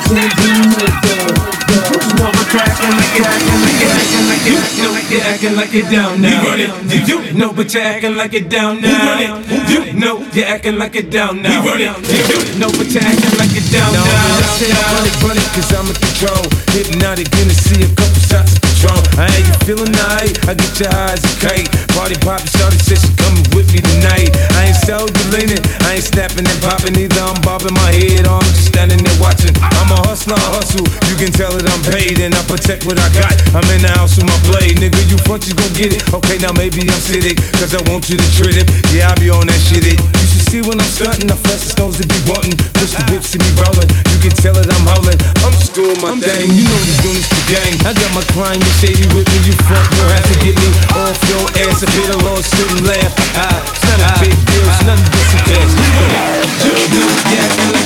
Acting like it down now. You know, but you're acting like it down now. You know, you're acting like it down now. You know, but you're acting like it down now. I say I run it, cause I'm in control. Hypnotic, gonna see a couple shots of Patron. I ain't you feeling nice, I get your eyes a kite. Party poppin', shawty said she coming with me tonight. I ain't so deleted, I ain't snapping and popping either. I'm bobbing my head, or I'm just standing there watching. I'm a hustler, I hustle, you can tell that I'm paid. And I protect what I got, I'm in the house with my blade. Nigga, you front, you gon' get it. Okay, now maybe I'm sitting, cause I want you to treat it. Yeah, I be on that shit. You should see when I'm stunting, I flex the stones to be wanting. Push the whip, see me rolling, you can tell that I'm howling. I'm just doing my thing, you know these goonies the gang. I got my crime, you shady with me, you front, you have to get me off your ass. A bit of Lord, sit and laugh. It's not a big deal, it's nothing but some cash. You know, yeah,